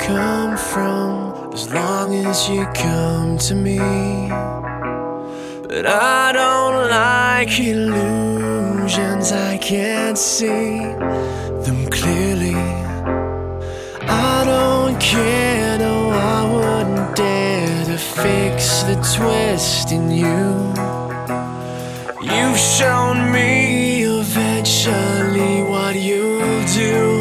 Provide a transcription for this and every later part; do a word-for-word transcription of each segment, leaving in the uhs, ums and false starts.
come from, as long as you come to me. But I don't like illusions, I can't see them clearly. I don't care, no, I wouldn't dare to fix the twist in you. You've shown me eventually what you'll do.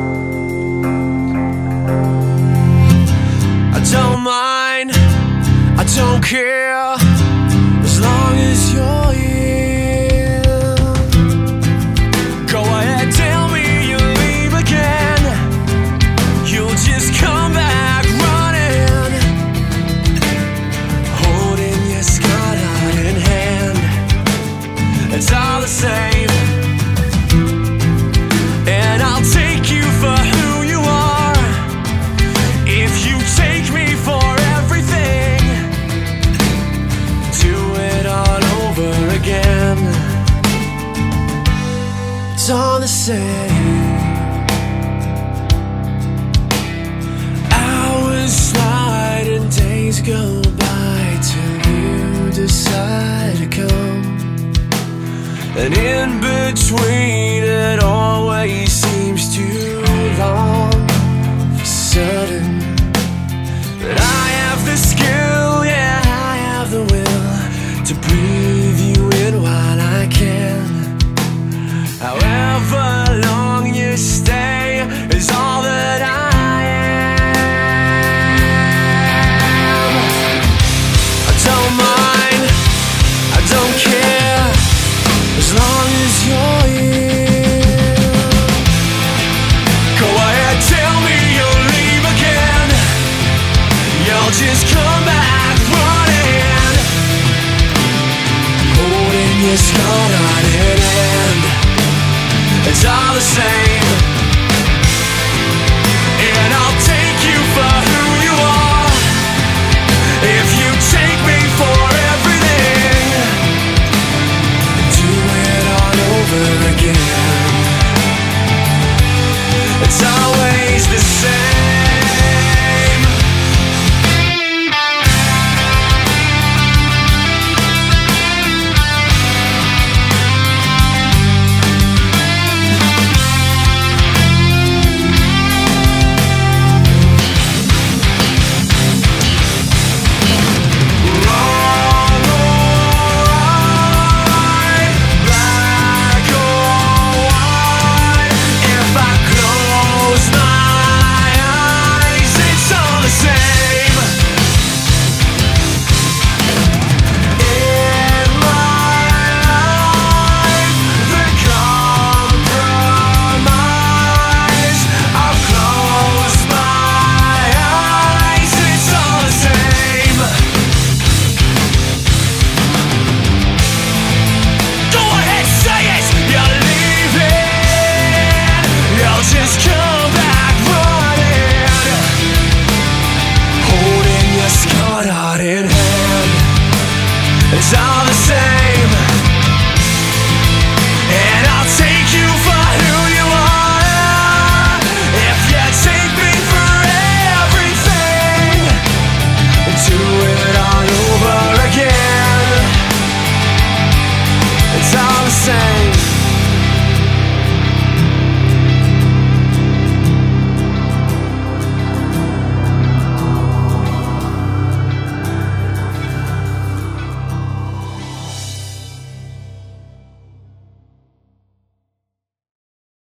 I don't mind, I don't care, as long as you're here. Go ahead, tell me you'll leave again. You'll just come back running, holding your scarred heart in hand. It's all the same, and I'll take you for who you are. If you take me for everything, do it all over again. It's all the same. Hours slide and days go by till you decide to come. And in between it always seems too long for certain. But I have the skill, yeah, I have the will to breathe you in while I can. However long you stay is all that I am. I don't mind, I don't care, as long as you're here. Go ahead, tell me you'll leave again. You'll just come back running, holding your scarred heart in hand. It's all the same.